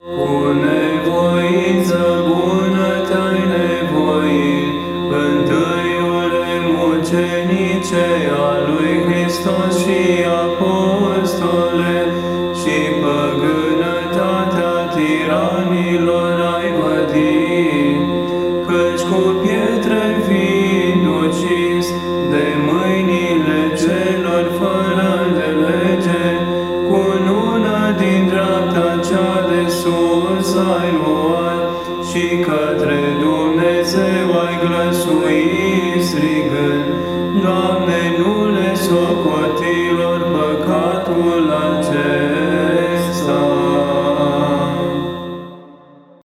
Cu nevoință bună te-ai nevoit, întâiule mucenice a lui Hristos și apostole, și păgânătatea tiranilor ai vădit, căci cu pietre fiind ucis de mâinile celor fără de lege, cu una din dreapta cea de sus ai luat și către Dumnezeu ai glăsuit.